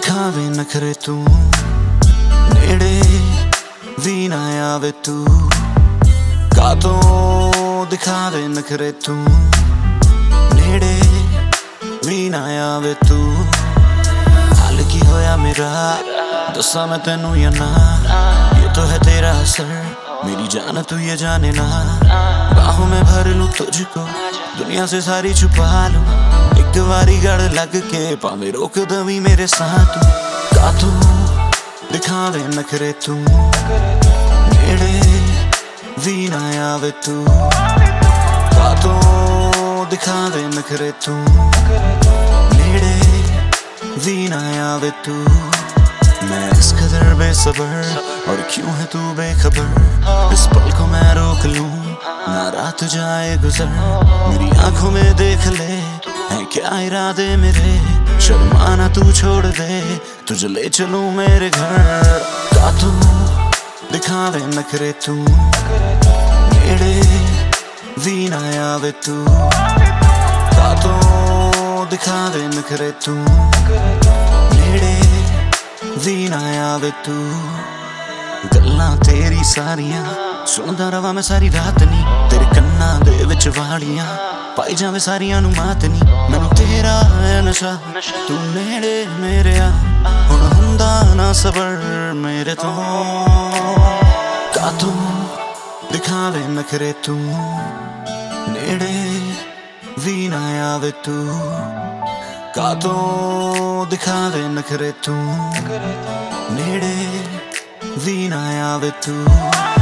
दिखावे नखरे तू, नेड़े भी ना आवे तू। कातों दिखावे नखरे तू, नेड़े भी ना आवे तू। हाल की होया मेरा, दसा मैं तेनू या ना, ये तो है तेरा असर, मेरी जान तू ये जाने ना। बाहों में भर लूं तुझको, दुनिया से सारी छुपा लूं, एक बारी गड़ लग के पावे रोक दवी मेरे साथ। कातों दिखावे नखरे तू, नेड़े भी ना आवे तू। कातों दिखावे नखरे तू, नेड़े भी ना आवे तू। मैं इस कदर बेसबर और क्यों है तू बेखबर, इस पल को मैं रोक लूं ना रात जाए गुजर। मेरी आंखों में देख ले हैं क्या इरादे मेरे, शर्माना तू छोड़ दे तुझे ले चलूं मेरे घर। कातों दिखावे नखरे तू, नेड़े भी ना आवे तू। कातों दिखावे नखरे तू, नेड़े भी ना आवे तू। गल्लां तेरी सारियां सुनदा रवा मैं सारी रात नी, तेरे कन्नां दे विच वालियां पाई जावे सारियां नू मात नी। मैनू तेरा है नशा, तू नेड़े मेरे आ, हुण हुंदा ना सबर मेरे तो। कातों दिखावे नखरे तू, नेड़े भी ना आवे तू। कातों दिखावे नखरे तू, नेड़े भी ना आवे तू।